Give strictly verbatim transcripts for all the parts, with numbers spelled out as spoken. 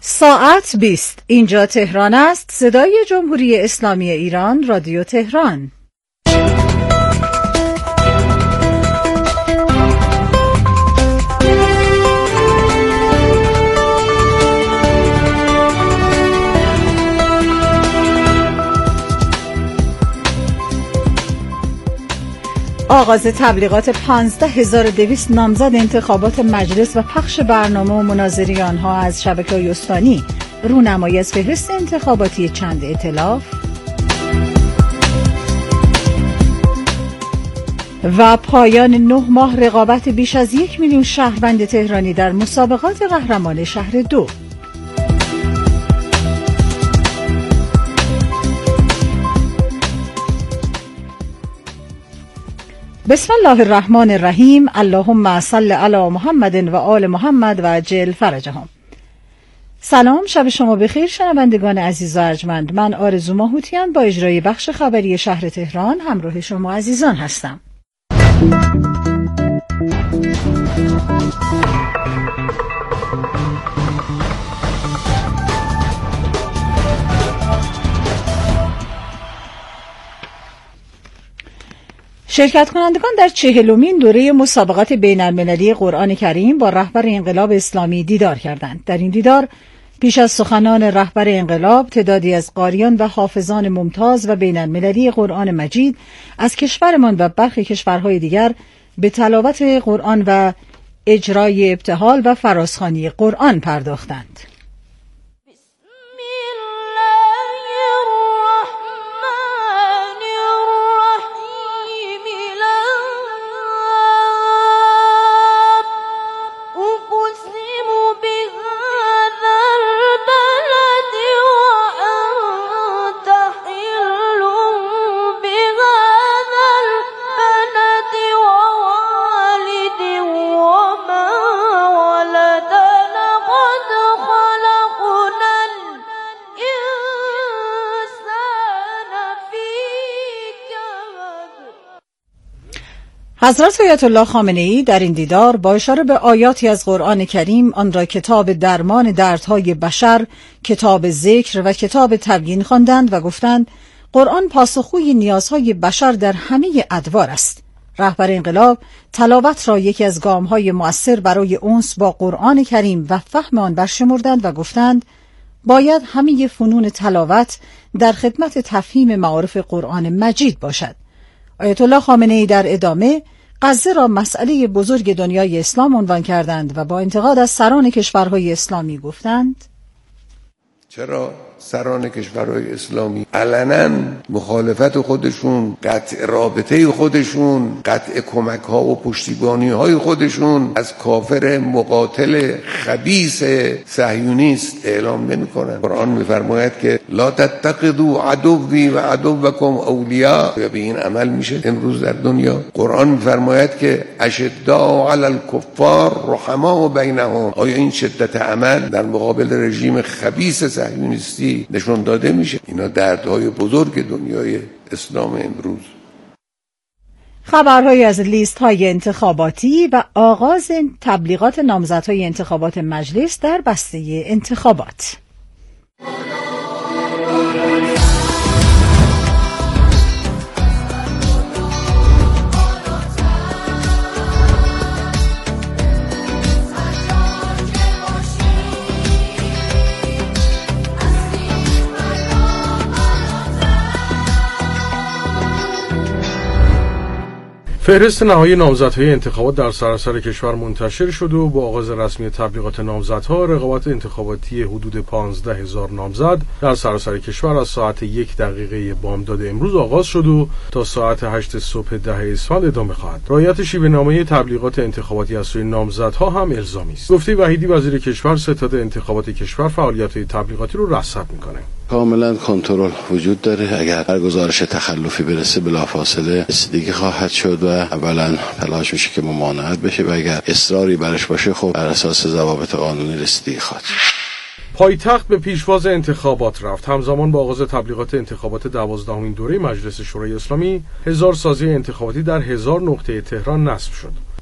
ساعت بیست. اینجا تهران است. صدای جمهوری اسلامی ایران، رادیو تهران. آغاز تبلیغات پانزده هزار و دویست نامزد انتخابات مجلس و پخش برنامه و مناظری آنها از شبکه‌های استانی، رونمایی از فهرست انتخاباتی چند ائتلاف و پایان نه ماه رقابت بیش از یک میلیون شهروند تهرانی در مسابقات قهرمان شهر دو. بسم الله الرحمن الرحیم. اللهم صل علی محمد و آل محمد و عجل فرجهم. سلام، شب شما بخیر شنوندگان عزیز و ارجمند. من آرزو ماهوتیان با اجرای بخش خبری شهر تهران همراه شما عزیزان هستم. شرکت کنندگان در چهلمین دوره مسابقات بین المللی قرآن کریم با رهبر انقلاب اسلامی دیدار کردند. در این دیدار پیش از سخنان رهبر انقلاب، تعدادی از قاریان و حافظان ممتاز و بین المللی قرآن مجید از کشورمان و برخی کشورهای دیگر به تلاوت قرآن و اجرای ابتهال و فرازخوانی قرآن پرداختند. حضرت آیت الله خامنه‌ای در این دیدار با اشاره به آیاتی از قرآن کریم آن را کتاب درمان دردهای بشر، کتاب ذکر و کتاب تبیین خواندند و گفتند قرآن پاسخگوی نیازهای بشر در همه ادوار است. رهبر انقلاب تلاوت را یکی از گام‌های مؤثر برای انس با قرآن کریم و فهم آن برشمردند و گفتند باید همه فنون تلاوت در خدمت تفهیم معارف قرآن مجید باشد. آیت الله خامنه‌ای در ادامه غزه را مسئله بزرگ دنیای اسلام عنوان کردند و با انتقاد از سران کشورهای اسلامی گفتند چرا سران کشورهای اسلامی علنا مخالفت خودشون، قطع رابطه خودشون، قطع کمک ها و پشتیبانی های خودشون از کافر مقاتل خبیث صهیونیست اعلام نمی کنن؟ قرآن میفرماید که لا تتخذوا عدوی و عدوکم اولیاء. به این عمل میشه امروز در دنیا. قرآن میفرماید که اشداء علی الکفار رحماء بینهم. آیا این شدت عمل در مقابل رژیم خبیث صهیونیستی نشون داده میشه؟ اینا دردهای بزرگ دنیای اسلام امروز. خبرهایی از لیست های انتخاباتی و آغاز تبلیغات نامزدهای انتخابات مجلس در بسته انتخابات. فهرست نهایی نامزدهای انتخابات در سراسر کشور منتشر شد و با آغاز رسمی تبلیغات نامزدها، رقابت انتخاباتی حدود پانزده هزار نامزد در سراسر کشور از ساعت یک دقیقه بامداد امروز آغاز شد و تا ساعت هشت صبح ده اسفند ادامه خواهد. رعایت شیوه‌نامه تبلیغات انتخاباتی از سوی نامزدها هم الزامی است. گفته وحیدی وزیر کشور ستاد انتخابات کشور فعالیت‌های تبلیغاتی رو رصد می‌کنه. کاملا کنترل وجود داره. اگر هر گزارش تخلفی برسه بلافاصله رسیدگی خواهد شد و اولا تلاش میشه که ممانعت بشه و اگر اصراری برش باشه خب بر اساس ضوابط قانونی رسیدگی خواهد. پایتخت به پیشواز انتخابات رفت. همزمان با آغاز تبلیغات انتخابات دوازدهمین دوره مجلس شورای اسلامی، هزار سازی انتخاباتی در هزار نقطه تهران نصب شد.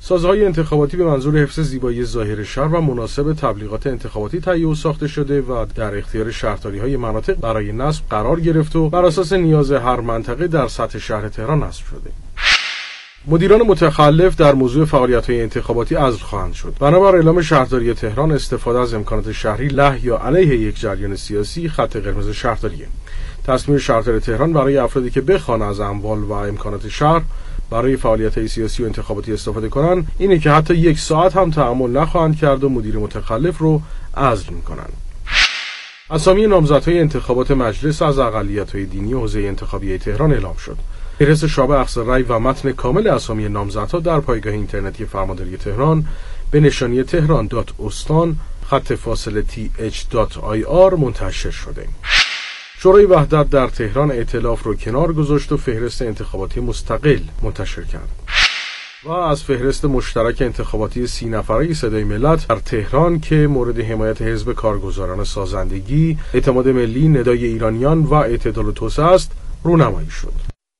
سازهای انتخاباتی به منظور حفظ زیبایی ظاهر شهر و مناسب تبلیغات انتخاباتی تهیه و ساخته شده و در اختیار شهرداری‌های مناطق برای نصب قرار گرفت و بر اساس نیاز هر منطقه در سطح شهر تهران نصب شده. مدیران متخلف در موضوع فعالیت‌های انتخاباتی عزل خواهند شد. بنابر اعلام شهرداری تهران، استفاده از امکانات شهری له یا علیه یک جریان سیاسی خط قرمز شهرداریه. تصمیم شهرداری تهران برای افرادی که بخواهند از اموال و امکانات شهر برای فعالیت‌های سیاسی و انتخاباتی استفاده کنند اینه که حتی یک ساعت هم تحمل نخواهند کرد و مدیر متخلف رو عزل می‌کنند. اسامی نامزدهای انتخابات مجلس از اقلیت‌های دینی حوزه انتخابی تهران اعلام شد. فهرست شاب اخذ رأی و متن کامل اسامی نامزدها در پایگاه اینترنتی فرمانداری تهران به نشانی تهران دات استان خط فاصله تی اچ دات آی آر منتشر شده. شورای وحدت در تهران ائتلاف رو کنار گذاشت و فهرست انتخاباتی مستقل منتشر کرد. و از فهرست مشترک انتخاباتی سی نفره صدای ملت در تهران که مورد حمایت حزب کارگزاران سازندگی، اعتماد ملی، ندای ایرانیان و اعتدال و توسعه است رونمایی شد.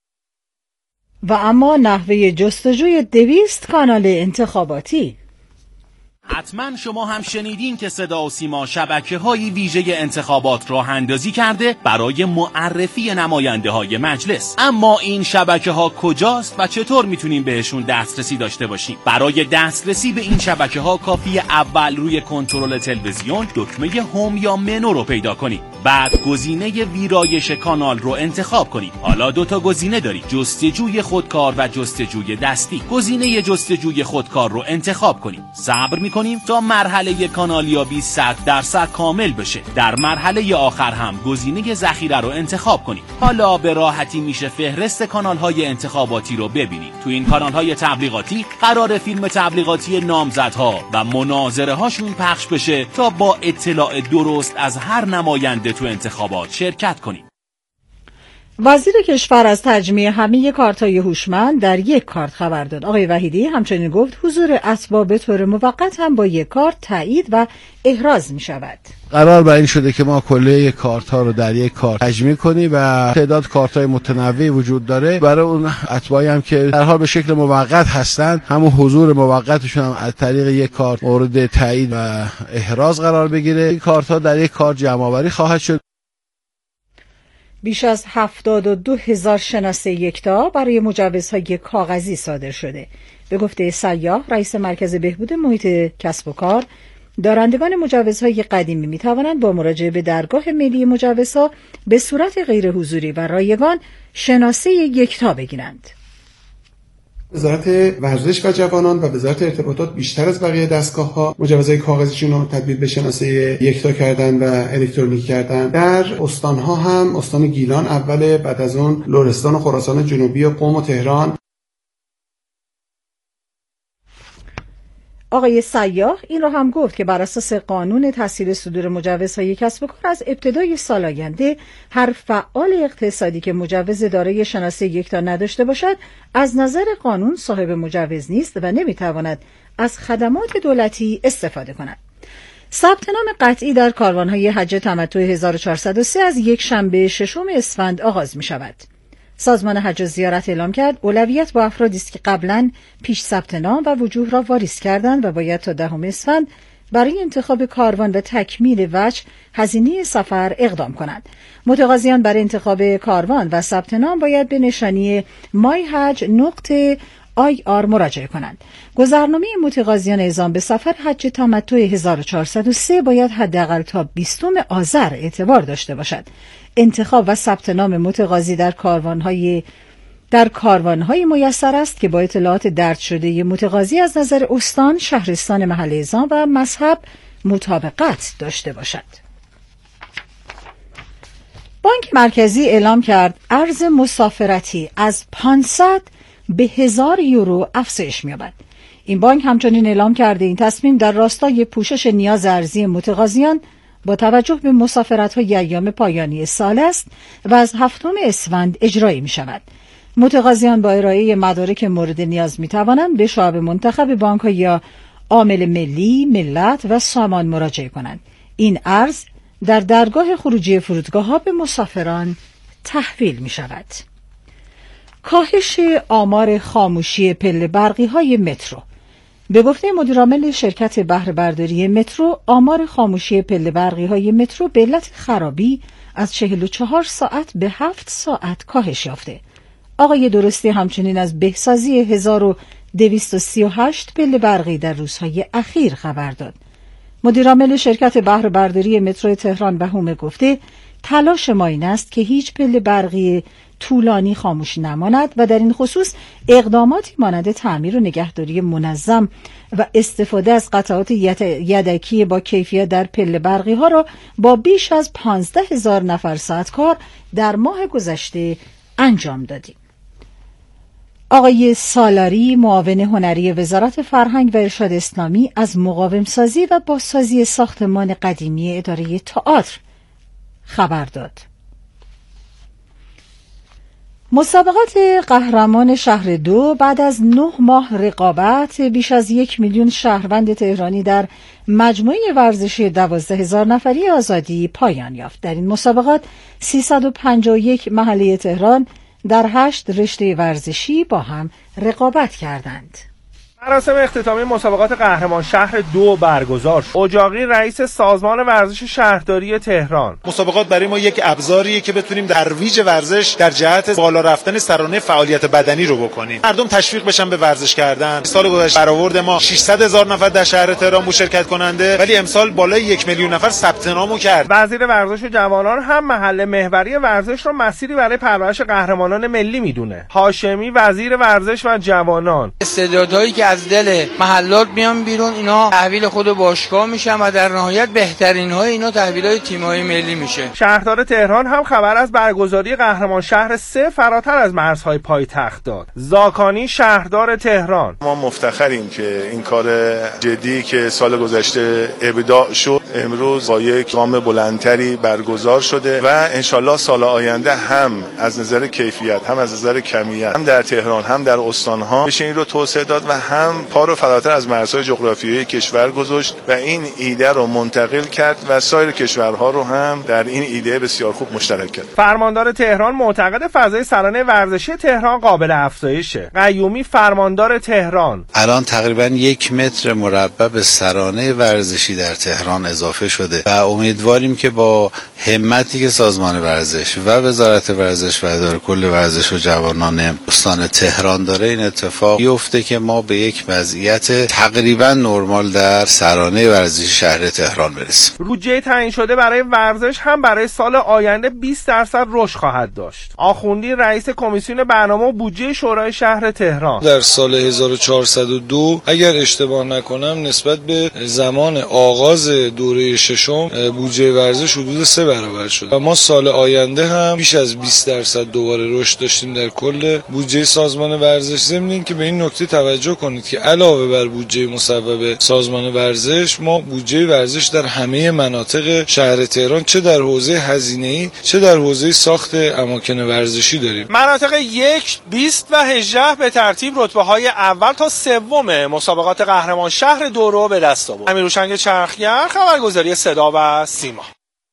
و اما نحوه جستجوی دویست کانال انتخاباتی. حتما شما هم شنیدین که صدا و سیما شبکه‌های ویژه انتخابات راه اندازی کرده برای معرفی نماینده های مجلس. اما این شبکه‌ها کجاست و چطور میتونیم بهشون دسترسی داشته باشیم؟ برای دسترسی به این شبکه‌ها کافیه اول روی کنترل تلویزیون دکمه هوم یا منو رو پیدا کنید. بعد گزینه ویرایش کانال رو انتخاب کنید. حالا دو تا گزینه دارید: جستجوی خودکار و جستجوی دستی. گزینه جستجوی خودکار رو انتخاب کنید. صبر می‌کنیم تا مرحله کانالیابی صد درصد کامل بشه. در مرحله آخر هم گزینه ذخیره رو انتخاب کنید. حالا به راحتی میشه فهرست کانال‌های انتخاباتی رو ببینید. تو این کانال‌های تبلیغاتی قرار فیلم تبلیغاتی نامزدها و مناظره هاشون پخش بشه تا با اطلاع درست از هر نماینده تو انتخابات شرکت کنیم. وزیر کشور از تجمیع همه کارت‌های هوشمند در یک کارت خبر داد. آقای وحیدی همچنین گفت حضور اتباع به طور موقت هم با یک کارت تایید و احراز می شود. قرار بر این شده که ما کلیه کارت ها رو در یک کارت تجمیع کنیم و تعداد کارت های متنوعی وجود داره. برای اون اتباعی هم که در حال به شکل موقت هستند، همون حضور موقتشون هم از طریق یک کارت مورد تایید و احراز قرار بگیره. این کارت ها در یک کارت جمع آوری خواهد شد. بیش از هفتاد و دو هزار شناسه یکتا برای مجوزهای کاغذی صادر شده. به گفته سیاح رئیس مرکز بهبود محیط کسب و کار، دارندگان مجوزهای قدیمی می توانند با مراجعه به درگاه ملی مجوزها به صورت غیر حضوری و رایگان شناسه یکتا بگیرند. وزارت ورزش و جوانان و وزارت ارتباطات بیشتر از بقیه دستگاه‌ها مجوزهای کاغذیشون رو تبدیل به شناسه یکتا کردن و الکترونیکی کردن. در استان‌ها هم استان گیلان اول، بعد از اون لرستان و خراسان جنوبی و قم و تهران. آقای سیاح این را هم گفت که بر اساس قانون تسهیل صدور مجوزهای کسب و کار از ابتدای سال آینده هر فعال اقتصادی که مجوز دارای شناسه یکتا نداشته باشد از نظر قانون صاحب مجوز نیست و نمیتواند از خدمات دولتی استفاده کند. ثبت نام قطعی در کاروانهای حج تمتع هزار و چهارصد و سه از یک شنبه ششم اسفند آغاز می شود. سازمان حج و زیارت اعلام کرد اولویت با افرادی است که قبلا پیش ثبت نام و وجوه را واریز کردند و باید تا دهم اسفند برای انتخاب کاروان و تکمیل وجه هزینه سفر اقدام کنند. متقاضیان برای انتخاب کاروان و ثبت نام باید به نشانی مای حج نقطه آی آر مراجعه کنند. گذرنامه متقاضیان اعزام به سفر حج تمتع هزار و چهارصد و سه باید حداقل تا بیستم آذر اعتبار داشته باشد. انتخاب و ثبت نام متقاضی در کاروان‌های در کاروان‌های میسر است که با اطلاعات درج شده متقاضی از نظر استان، شهرستان محل اعزام و مذهب مطابقت داشته باشد. بانک مرکزی اعلام کرد ارز مسافرتی از پانصد به هزار یورو افزایش می‌یابد. این بانک همچنین اعلام کرده این تصمیم در راستای پوشش نیاز ارزی متقاضیان با توجه به مسافرت‌های ایام پایانی سال است و از هفتم اسفند اجرایی می‌شود. متقاضیان با ارائه مدارک مورد نیاز می‌توانند به شعب منتخب بانک‌ها یا عامل ملی، ملت و سامان مراجعه کنند. این ارز در درگاه خروجی فرودگاه‌ها به مسافران تحویل می‌شود. کاهش آمار خاموشی پله برقی‌های مترو. به گفته مدیرعامل شرکت بهره برداری مترو، آمار خاموشی پله برقی های مترو به علت خرابی از چهل و چهار ساعت به هفت ساعت کاهش یافته. آقای درستی همچنین از بهسازی هزار و دویست و سی و هشت پله برقی در روزهای اخیر خبر داد. مدیرعامل شرکت بهره برداری مترو تهران بهومه گفته تلاش ما این است که هیچ پله برقی طولانی خاموش نماند و در این خصوص اقداماتی مانند تعمیر و نگهداری منظم و استفاده از قطعات یدکی با کیفیت در پله برقی ها را با بیش از پانزده هزار نفر ساعت کار در ماه گذشته انجام دادیم. آقای سالاری، معاون هنری وزارت فرهنگ و ارشاد اسلامی، از مقاوم سازی و بازسازی ساختمان قدیمی اداره تئاتر خبر داد. مسابقات قهرمان شهر دو بعد از نه ماه رقابت بیش از یک میلیون شهروند تهرانی در مجموعه ورزشی دوازده هزار نفری آزادی پایان یافت. در این مسابقات سیصد و پنجاه و یک محله تهران در هشت رشته ورزشی با هم رقابت کردند. مراسم اختتامی مسابقات قهرمان شهر دو برگزار شد. اجاقی رئیس سازمان ورزش شهرداری تهران: مسابقات برای ما یک ابزاریه که بتونیم ترویج ورزش در جهت بالا رفتن سرانه فعالیت بدنی رو بکنیم. مردم تشویق بشن به ورزش کردن. سال گذشته برآورد ما ششصد هزار نفر در شهر تهران بود شرکت کننده، ولی امسال بالای یک میلیون نفر ثبت نامو کرد. وزیر ورزش و جوانان هم محل محوری ورزش رو مسیری برای پرورش قهرمانان ملی میدونه. هاشمی، وزیر ورزش و جوانان: استعدادهایی که از دل محلات میان بیرون، اینا تحویل خود باشگاه میشن و در نهایت بهترین های اینا تحویل های تیم های ملی میشه. شهردار تهران هم خبر از برگزاری قهرمان شهر سه فراتر از مرزهای پایتخت داد. زاکانی، شهردار تهران: ما مفتخریم که این کار جدی که سال گذشته ابداع شد امروز با یک گام بلندتری برگزار شده و انشالله سال آینده هم از نظر کیفیت هم از نظر کمیت هم در تهران هم در استانها بشه این رو توسعه داد و هم پا رو فراتر از مرزهای جغرافیایی کشور گذاشت و این ایده رو منتقل کرد و سایر کشورها رو هم در این ایده بسیار خوب مشترک کرد. فرماندار تهران معتقد فضای سرانه ورزشی تهران قابل افزایشه. قیومی، فرماندار تهران: الان تقریبا یک متر مربع به سرانه ورزشی در تهران اضافه شده و امیدواریم که با همتی که سازمان ورزش و وزارت ورزش و اداره کل ورزش و جوانان استان تهران داره این اتفاق بیفته که ما به یک وضعیت تقریبا نرمال در سرانه ورزشی شهر تهران برسیم. بودجه تعیین شده برای ورزش هم برای سال آینده بیست درصد رشد خواهد داشت. آخوندی، رئیس کمیسیون برنامه و بودجه شورای شهر تهران: در سال هزار و چهارصد و دو اگر اشتباه نکنم نسبت به زمان آغاز دوره ششم بودجه ورزش حدود سه برابر شد و ما سال آینده هم بیش از بیست درصد دوباره رشد داشتیم در کل بودجه سازمان ورزش. ضمن که به این نکته توجه کنید که علاوه بر بودجه مصوب سازمان ورزش، ما بودجه ورزش در همه مناطق شهر تهران چه در حوزه هزینه‌ای چه در حوزه ساخت اماکن ورزشی داریم. مناطق یک، بیست و هجده به ترتیب رتبه های اول تا سوم مسابقات قهرمان شهر دو رو به دست آورد. امیرهوشنگ چرخگر، خبرگزاری صدا و سیما.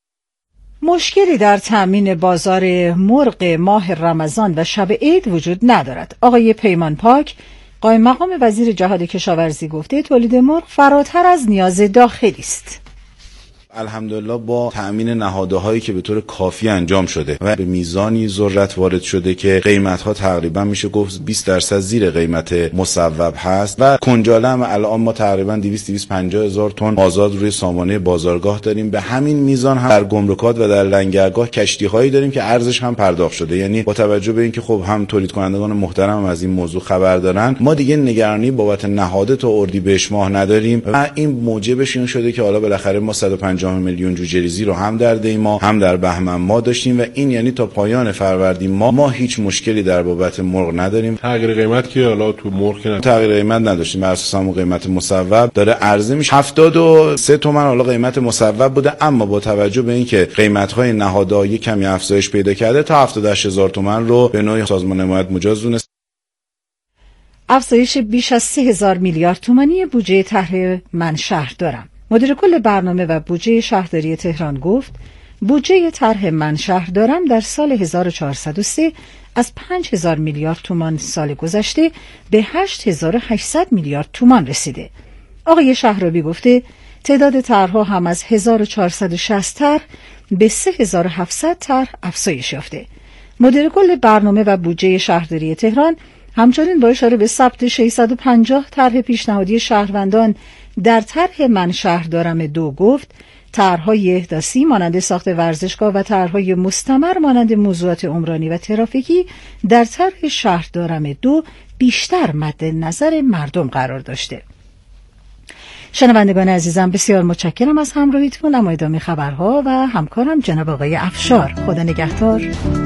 مشکلی در تامین بازار مرغ ماه رمضان و شب عید وجود ندارد. آقای پیمان پاک، قائم مقام وزیر جهاد کشاورزی، گفته تولید مرغ فراتر از نیاز داخلی است. الحمدلله با تأمین نهادهایی که به طور کافی انجام شده و به میزانی ذرت وارد شده که قیمت‌ها تقریبا میشه گفت بیست درصد زیر قیمت مصوب هست و کنجاله هم الان ما تقریبا دویست تا دویست و پنجاه هزار تن آزاد روی سامانه بازارگاه داریم. به همین میزان هم در گمرکات و در لنگرگاه کشتی‌هایی داریم که ارزش هم پرداخت شده. یعنی با توجه به اینکه خب هم تولید کنندگان محترم از این موضوع خبر دارن، ما دیگه نگرانی بابت نهاده تا اردیبهشت ماه نداریم و این موجبش این شده که حالا بالاخره ما صد و پنجاه میلیون جوجه ریزی رو هم در دی ما هم در بهمن ما داشتیم و این یعنی تا پایان فروردین ما ما هیچ مشکلی در بابت مرغ نداریم. تغییر قیمت که حالا تو مرغ که تغییر قیمت نداشتیم، بر اساس همون قیمت مصوب داره عرضه میشه. هفتاد و سه تومن حالا قیمت مصوب بوده، اما با توجه به اینکه قیمت‌های نهادهای کمی افزایش پیدا کرده تا هفتاد و هشت هزار تومان رو به نوعی سازمان حمایت مجاز دونست. افزایش بیش از سه هزار میلیارد تومانی بودجه طرح من شهر دارم. مدیر کل برنامه و بودجه شهرداری تهران گفت بودجه طرح من شهر دارم در سال هزار و چهارصد و سه از پنج هزار میلیارد تومان سال گذشته به هشت هزار و هشتصد میلیارد تومان رسیده. آقای شهرابی گفته تعداد طرح‌ها هم از هزار و چهارصد و شصت طرح به سه هزار و هفتصد طرح افزایش یافته. مدیر کل برنامه و بودجه شهرداری تهران همچنین با اشاره به ثبت ششصد و پنجاه طرح پیشنهادی شهروندان در طرح من شهر دارم دو گفت طرح‌های احداثی مانند ساخت ورزشگاه و طرح‌های مستمر مانند موضوعات عمرانی و ترافیکی در طرح شهر دارم دو بیشتر مد نظر مردم قرار داشته. شنوندگان عزیزم بسیار متشکرم از همراهیتون. اما ادامه خبرها و همکارم جناب آقای افشار. خدا نگهدار.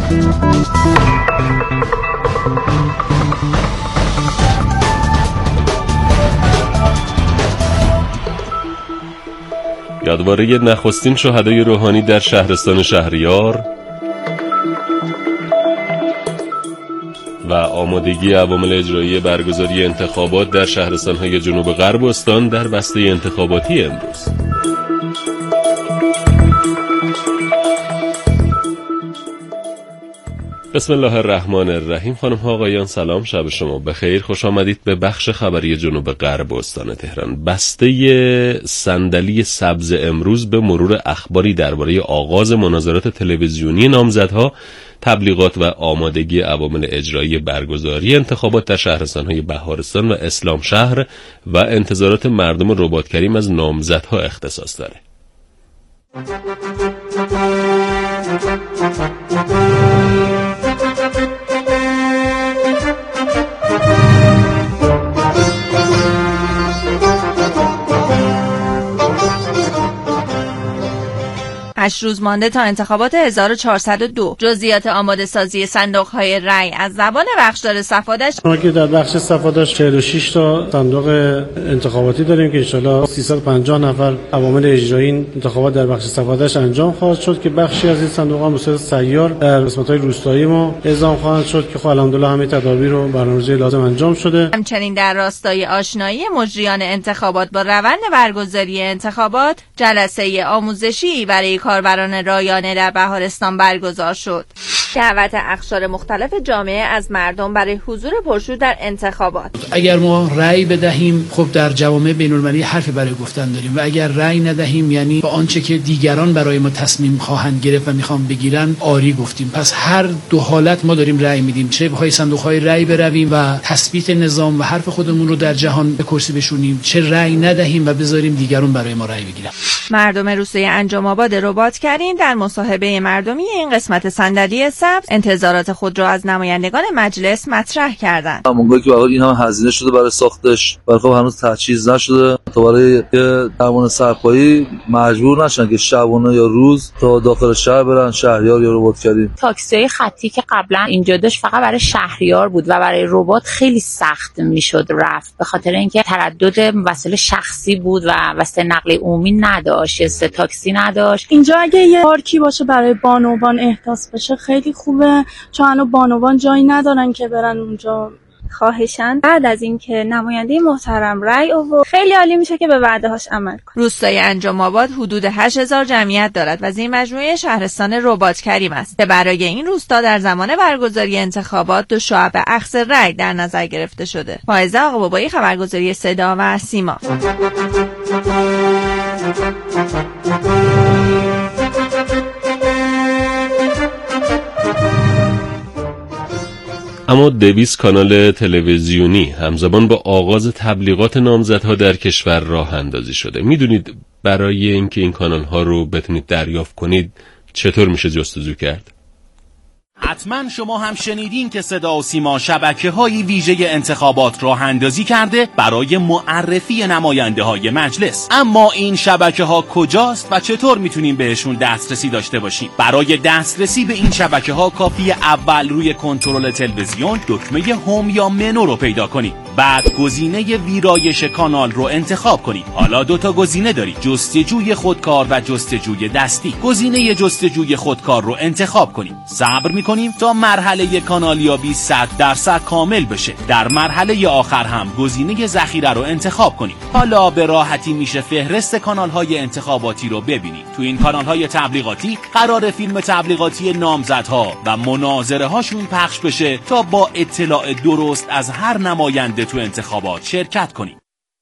یادواره نخستین شهدای روحانی در شهرستان شهریار و آمادگی عوامل اجرایی برگزاری انتخابات در شهرستان‌های جنوب غرب استان در بسته انتخاباتی امروز. بسم الله الرحمن الرحیم. خانم ها آقایان سلام، شب شما بخیر. خوش آمدید به بخش خبری جنوب غرب استان تهران. بسته صندلی سبز امروز به مرور اخباری درباره آغاز مناظرات تلویزیونی نامزدها، تبلیغات و آمادگی عوامل اجرایی برگزاری انتخابات در شهرستان‌های بهارستان و اسلام شهر و انتظارات مردم رباط کریم از نامزدها اختصاص داره. هشت روز مانده تا انتخابات هزار و چهارصد و دو. جزئیات آماده سازی صندوق‌های رای از زبان بخشدار صفادش. ما که در بخش صفادش چهل و شش تا صندوق انتخاباتی داریم که ان شاءالله سیصد و پنجاه نفر عوامل اجرایی این انتخابات در بخش صفادش انجام خواهد شد که بخشی از این صندوق‌ها به صورت سیار در قسمت‌های روستایی ما اعزام خواهد شد که خب الحمدلله همه تدابیر رو برنامه‌ریزی لازم انجام شده. همچنین در راستای آشنایی مجریان انتخابات با روند برگزاری انتخابات، جلسه آموزشی برای کاربران رایانه در بهارستان برگزار شد. دعوت اقشار مختلف جامعه از مردم برای حضور پرشور در انتخابات. اگر ما رأی بدهیم خب در جوامع بین‌المللی حرف برای گفتن داریم و اگر رأی ندهیم یعنی با آنچه که دیگران برای ما تصمیم خواهند گرفت و میخوام بگیرن آری گفتیم. پس هر دو حالت ما داریم رأی میدیم، چه بخوای صندوق‌های رأی برویم و تثبیت نظام و حرف خودمون رو در جهان به کرسی بشونیم، چه رأی ندهیم و بذاریم دیگران برای ما رأی بگیرن. مردم روستای انجم آباد رباط کریم در مصاحبه مردمی این قسمت صندلی سبز انتظارات خود را از نمایندگان مجلس مطرح کردند. همونگاهی که برای این هم هزینه شده برای ساختش، برای خب هنوز تجهیز نشده تا برای درمان سرپایی مجبور نشن که شبانه یا روز تا داخل شهر برن شهریار یا رباط کریم. تاکسی خطی که قبلا اینجا داشت فقط برای شهریار بود و برای رباط خیلی سخت میشد رفت به خاطر اینکه تردد وسایل شخصی بود و وسایل نقل عمومی نداشت، سه تاکسی نداشت. اینجا اگه یه پارکی باشه برای بانوان احداث بشه خیلی خوبه، چون هنوز بانوان جایی ندارن که برن اونجا. خواهشاً بعد از اینکه نماینده محترم رأی آورد خیلی عالی میشه که به وعده‌هاش عمل کنه. روستای انجم آباد حدود هشت هزار جمعیت دارد و زیر مجموعه شهرستان رباط کریم است که برای این روستا در زمان برگزاری انتخابات دو شعب اخذ رأی در نظر گرفته شده. فائزه آقابابایی، خبرگزاری صدا و سیما. اما دویست کانال تلویزیونی همزمان با آغاز تبلیغات نامزدها در کشور راه اندازی شده. میدونید برای اینکه این کانال ها رو بتونید دریافت کنید چطور میشه جستجو کرد؟ حتما شما هم شنیدین که صدا و سیما شبکه‌های ویژه انتخابات راه اندازی کرده برای معرفی نماینده های مجلس. اما این شبکه‌ها کجاست و چطور میتونیم بهشون دسترسی داشته باشیم؟ برای دسترسی به این شبکه‌ها کافیه اول روی کنترل تلویزیون دکمه هوم یا منو رو پیدا کنید. بعد گزینه ویرایش کانال رو انتخاب کنید. حالا دو تا گزینه دارید، جستجوی خودکار و جستجوی دستی. گزینه جستجوی خودکار رو انتخاب کنید. صبر می‌کنید کنیم تا مرحله کانالیابی صد درصد کامل بشه. در مرحله آخر هم گزینه ذخیره رو انتخاب کنیم. حالا به راحتی میشه فهرست کانال‌های انتخاباتی رو ببینید. تو این کانال‌های تبلیغاتی قرار فیلم تبلیغاتی نامزدها و مناظره هاشون پخش بشه تا با اطلاع درست از هر نماینده تو انتخابات شرکت کنیم.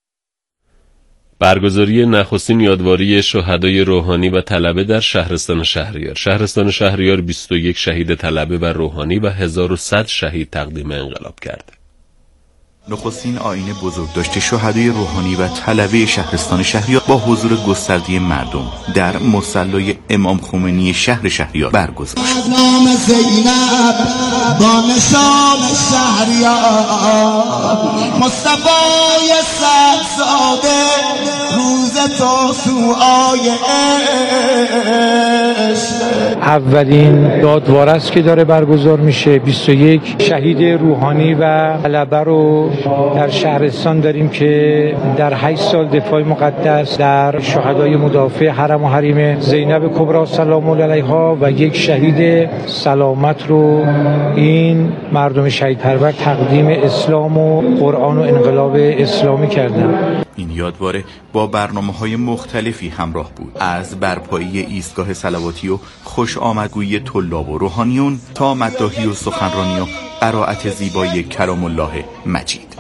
برگزاری نخستین یادواری شهدای روحانی و طلبه در شهرستان شهریار. شهرستان شهریار بیست و یک شهید طلبه و روحانی و هزار و صد شهید تقدیم انقلاب کرد. نخستین آیین بزرگداشت شهدای روحانی و طلبه شهرستان شهریار با حضور گسترده مردم در مصلی امام خمینی شهر شهریار برگزار شد. نام زینب با نشان شهریار مصطفی صدزاده روز تاسوعای عشق. اولین یادواره است که داره برگزار میشه. بیست و یک شهید روحانی و طلبه رو در شهرستان داریم که در هشت سال دفاع مقدس در شهدای مدافع حرم و حریم زینب کبری سلام الله علیها و یک شهید سلامت رو این مردم شهید پرور تقدیم اسلام و قرآن و انقلاب اسلامی کردن. این یادواره با برنامه‌های مختلفی همراه بود، از برپایی ایستگاه صلواتی و خوش آمدگویی طلاب و روحانیون تا مداحی و سخنرانی و قرائت زیبای کلام الله مجید.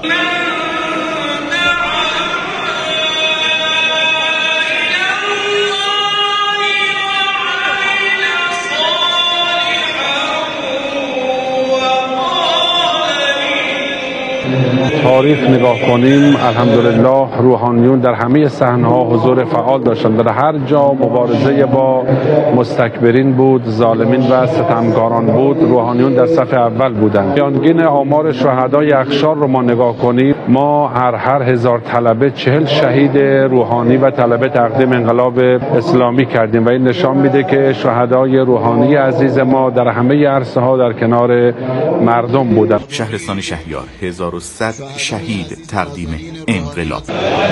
تاریخ نگاه کنیم، الحمدلله روحانیون در همه صحنه‌ها حضور فعال داشتند. در هر جا مبارزه با مستکبرین بود، ظالمین و ستمکاران بود، روحانیون در صف اول بودند. میانگین آمار شهدای اخشار رو ما نگاه کنیم، ما هر هر هزار طلبه چهل شهید روحانی و طلبه تقدیم انقلاب اسلامی کردیم و این نشان میده که شهدای روحانی عزیز ما در همه عرصه‌ها در کنار مردم بودند. شهرستان شهریار هزار و صد شهید تقدیم انقلاب.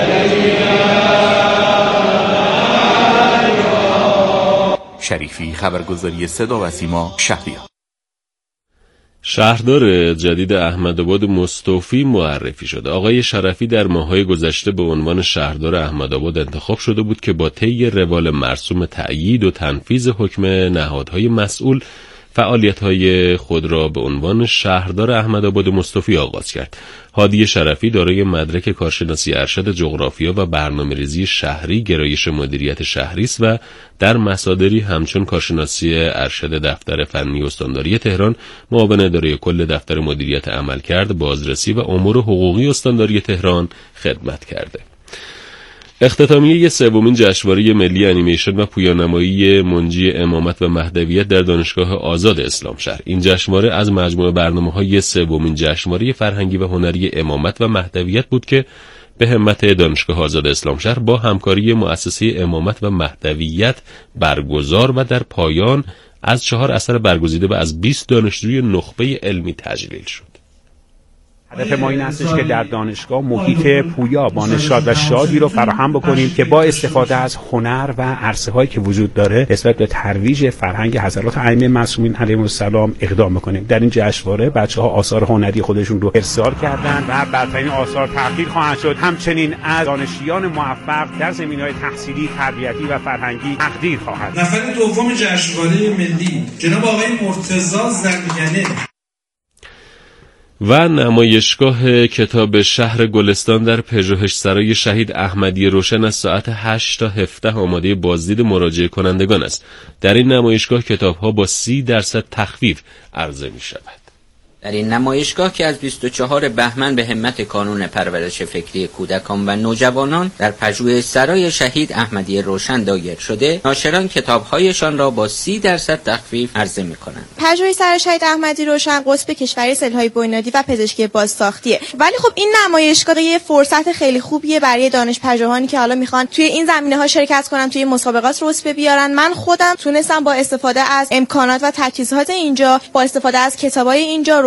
شریفی، خبرگزاری صدا و سیما، شهریار. شهردار جدید احمدآباد مصطفی معرفی شد. آقای شرفی در ماه‌های گذشته به عنوان شهردار احمدآباد انتخاب شده بود که با طی روال مرسوم تأیید و تنفیذ حکم نهادهای مسئول فعالیت‌های خود را به عنوان شهردار احمدآباد مصطفی آغاز کرد. هادی شرفی دارای مدرک کارشناسی ارشد جغرافیا و برنامه‌ریزی شهری گرایش مدیریت شهری است و در مصادری همچون کارشناسی ارشد دفتر فنی استانداری تهران، معاون اداره کل دفتر مدیریت عملکرد، بازرسی و امور حقوقی استانداری تهران خدمت کرده. اختتامیه سومین جشنواره ملی انیمیشن و پویانمایی منجی امامت و مهدویت در دانشگاه آزاد اسلامشهر. این جشنواره از مجموعه برنامه‌های سومین جشنواره فرهنگی و هنری امامت و مهدویت بود که به همت دانشگاه آزاد اسلامشهر با همکاری مؤسسه امامت و مهدویت برگزار و در پایان از چهار اثر برگزیده و از بیست دانشجوی نخبه علمی تجلیل شد. هدف ما این هستش که در دانشگاه محیط پویا، بانشاد و شادی رو فراهم بکنیم که با استفاده از هنر و عرصه هایی که وجود داره نسبت به ترویج فرهنگ حضرات ائمه معصومین علیهم السلام اقدام بکنیم. در این جشنواره بچه‌ها آثار هنری خودشون رو ارسال کردن و برترین آثار تقدیر خواهند شد. همچنین از دانشیان موفق در زمینه‌های تحصیلی، تربیتی و فرهنگی تقدیر خواهد. نفر دوم جشنواره ملی جناب آقای مرتضی زنگنه و نمایشگاه کتاب شهر گلستان در پژوهشسرای شهید احمدی روشن از ساعت هشت تا هفده آماده بازدید مراجعه کنندگان است. در این نمایشگاه کتاب‌ها با سی درصد تخفیف عرضه می‌شود. در این نمایشگاه که از بیست و چهارم بهمن به همت کانون پرورش فکری کودکان و نوجوانان در پژوهشسرای شهید احمدی روشن دایر شده، ناشران کتاب‌هایشان را با سی درصد تخفیف عرضه می‌کنند. پژوهشسرای شهید احمدی روشن قطب کشوری سل‌های بنیادی و پزشکی بازساختیه. ولی خب این نمایشگاه یه فرصت خیلی خوبیه برای دانش‌پژوهانی که حالا میخوان توی این زمینه‌ها شرکت کنن، توی مسابقات رتبه بیارن. من خودم تونستم با استفاده از امکانات و تجهیزات اینجا، با استفاده از کتابای اینجا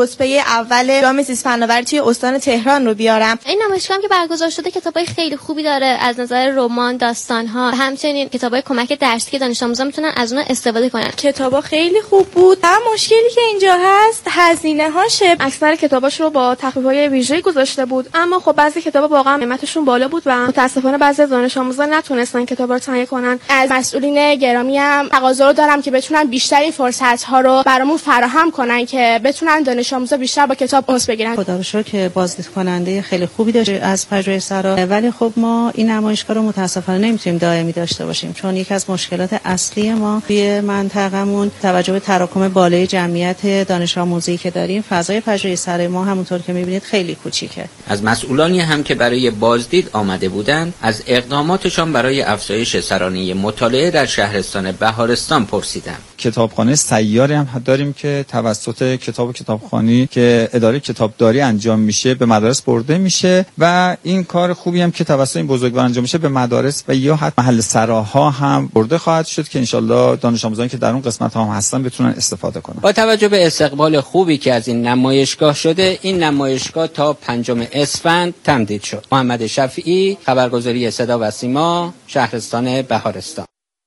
رتبه اول جام زیست فناوری توی استان تهران رو بیارم. این نمایشگاه که برگزار شده کتابای خیلی خوبی داره از نظر رمان، داستان‌ها، همچنین کتابای کمک درسی که دانش آموزان میتونن از اون استفاده کنن. کتابا خیلی خوب بود. اما مشکلی که اینجا هست هزینه‌هاشه. اکثر کتاباش رو با تخفیف‌های ویژه‌ای گذاشته بود، اما خب بعضی کتابا واقعا قیمتشون بالا بود و متأسفانه بعضی از دانش آموزان نتونستن کتابا رو تهیه کنن. از مسئولین گرامی هم تقاضا رو دارم که بتونن بیشتر این فرصت‌ها رو برامون فراهم کنن که بتونن دانش آموزا بیشتر با کتاب انس بگیرن. خدا رو شکر که بازدید کننده خیلی خوبی داشت از پژوهش سرا، ولی خب ما این نمایشگاه رو متأسفانه نمیتونیم دائمی داشته باشیم، چون یکی از مشکلات اصلی ما توی منطقمون توجه به تراکم بالای جمعیت دانش آموزی که داریم، فضای پژوهش سرای ما همونطور که میبینید خیلی کوچیکه. از مسئولانی هم که برای بازدید آمده بودند از اقداماتشان برای افزایش سرانه مطالعه در شهرستان بهارستان پرسیدم. کتابخانه سیاری هم داریم که توسط کتاب و کتابخوانی که اداره کتابداری انجام میشه به مدارس برده میشه و این کار خوبی هم که توسط این بزرگوار انجام میشه به مدارس و یا حتی محل سراها هم برده خواهد شد که انشالله دانش آموزانی که در اون قسمت هم هستن بتونن استفاده کنن. با توجه به استقبال خوبی که از این نمایشگاه شده، این نمایشگاه تا پنجم اسفند تمدید شد. محمد شفیعی، خبرگزاری صدا و سیما، شهرستان بهارستان.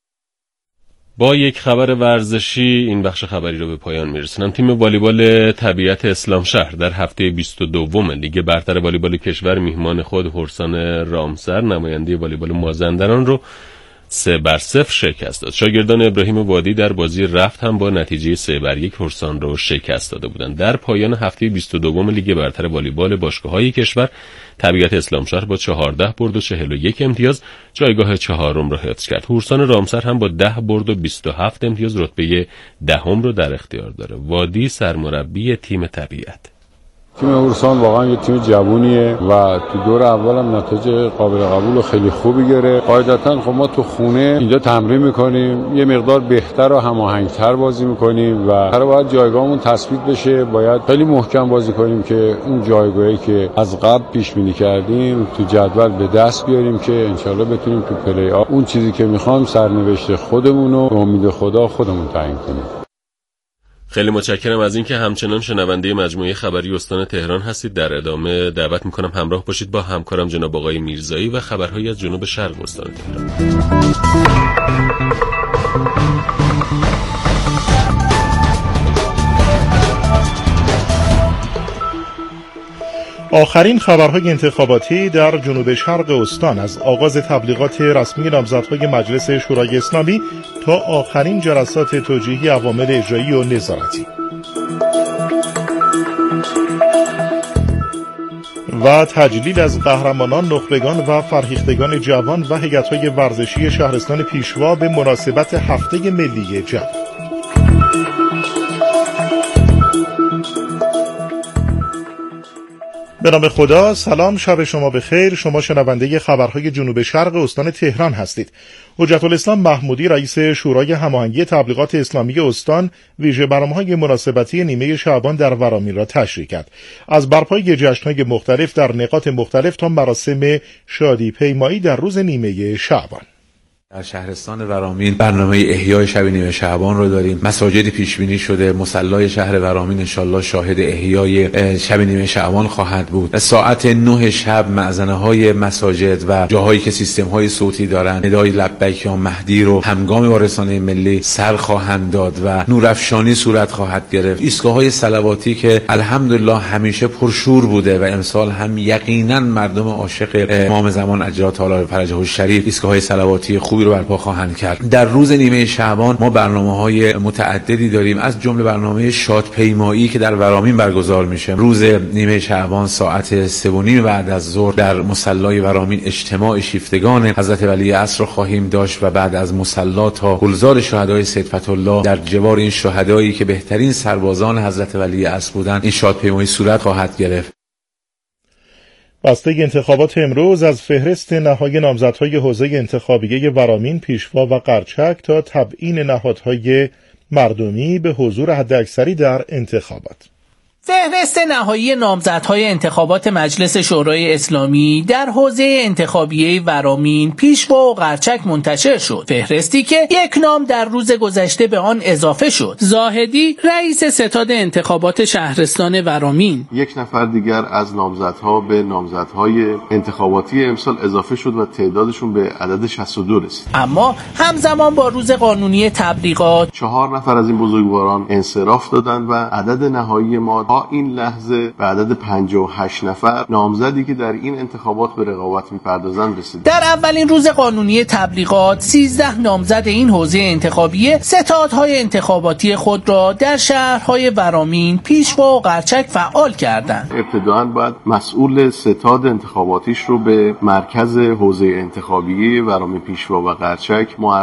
با یک خبر ورزشی این بخش خبری رو به پایان میرسونم. تیم والیبال طبیعت اسلام شهر در هفته بیست و دو لیگ برتر والیبال کشور میهمان خود هرسان رامسر نماینده والیبال مازندران رو سه بر صفر شکست داد. شاگردان ابراهیم وادی در بازی رفت هم با نتیجه سه بر یک هرسان رو شکست داده بودند. در پایان هفته بیست و دو لیگ برتر والیبال باشگاه‌های کشور طبیعت اسلام شهر با چهارده برد و چهل و یک امتیاز جایگاه چهارم را حفظ کرد. هرسان رامسر هم با ده برد و بیست و هفت امتیاز رتبه دهم رو در اختیار داره. وادی سرمربی تیم طبیعت. تیم هرسان واقعا یه تیم جوونیه و تو دور اول هم نتیجه قابل قبول و خیلی خوبی گرفت. قاعدتاً خب ما تو خونه اینجا تمرین میکنیم، یه مقدار بهتر و هماهنگتر بازی میکنیم و هر باید جایگاهمون تثبیت بشه، باید خیلی محکم بازی کنیم که اون جایگاهی که از قبل پیش بینی کردیم تو جدول به دست بیاریم که انشالله بتونیم تو پلی آف اون چیزی که میخوام سرنوشت خودمون رو به امید خدا خودمون تعیین کنیم. خیلی متشکرم از اینکه همچنان شنونده مجموعه خبری استان تهران هستید. در ادامه دعوت میکنم همراه باشید با همکارم جناب آقای میرزایی و خبرهایی از جنوب شرق استان تهران. آخرین خبرهای انتخاباتی در جنوب شرق استان از آغاز تبلیغات رسمی نامزدهای مجلس شورای اسلامی تا آخرین جلسات توجیهی عوامل اجرایی و نظارتی و تجلیل از قهرمانان، نخبگان و فرهیختگان جوان و هیئت‌های ورزشی شهرستان پیشوا به مناسبت هفته ملی جوان. به نام خدا، سلام، شب شما بخیر. شما شنونده خبرهای جنوب شرق استان تهران هستید. حجت الاسلام محمودی رئیس شورای هماهنگی تبلیغات اسلامی استان ویژه برنامه‌های مناسبتی نیمه شعبان در ورامین را تشریح کرد. از برپایی جشن‌های مختلف در نقاط مختلف تا مراسم شادی پیمایی در روز نیمه شعبان. در شهرستان ورامین برنامه احیای شب نیمه شعبان رو داریم. مساجدی پیش بینی شده. مصلی شهر ورامین انشالله شاهد احیای شب نیمه شعبان خواهد بود. ساعت نه شب مأذنه‌های مساجد و جاهایی که سیستم‌های صوتی دارن ندای لبیک یا مهدی رو همگام با رسانه ملی سر خواهند داد و نورافشانی صورت خواهد گرفت. ایستگاه‌های صلواتی که الحمدلله همیشه پرشور بوده و امسال هم یقینا مردم عاشق امام زمان عجل تعالی فرجه الشریف ایستگاه‌های صلواتی خوبی رو برپا خواهند کرد. در روز نیمه شعبان ما برنامه‌های متعددی داریم، از جمله برنامه شادپیمایی که در ورامین برگزار میشه. روز نیمه شعبان ساعت سه و نیم بعد از ظهر در مصلی ورامین اجتماع شیفتگان حضرت ولی عصر رو خواهیم داشت و بعد از مصلی تا گلزار شهدای سید فتح الله در جوار این شهدایی که بهترین سربازان حضرت ولی عصر بودند این شادپیمایی صورت خواهد گرفت. بسته انتخابات امروز از فهرست نهایی نامزدهای حوزه انتخابیه ورامین، پیشوا و قرچک تا تبیین نهادهای مردمی به حضور حداکثری در انتخابات. فهرست نهایی نامزدهای انتخابات مجلس شورای اسلامی در حوزه انتخابیه ورامین، پیشوا و قرچک منتشر شد. فهرستی که یک نام در روز گذشته به آن اضافه شد. زاهدی، رئیس ستاد انتخابات شهرستان ورامین: یک نفر دیگر از نامزدها به نامزدهای انتخاباتی امسال اضافه شد و تعدادشون به عدد شصت و دو رسید. اما همزمان با روز قانونی تبلیغات چهار نفر از این بزرگواران انصراف دادند و عدد نهایی ما تا این لحظه به عدد پنجاه و هشت نفر نامزدی که در این انتخابات به رقابت می‌پردازند رسید. در اولین روز قانونی تبلیغات سیزده نامزد این حوزه انتخابی ستادهای انتخاباتی خود را در شهرهای ورامین، پیشوا و قرچک فعال کردند. ابتداً باید مسئول ستاد انتخاباتیش رو به مرکز حوزه انتخابی ورامین، پیشوا و قرچک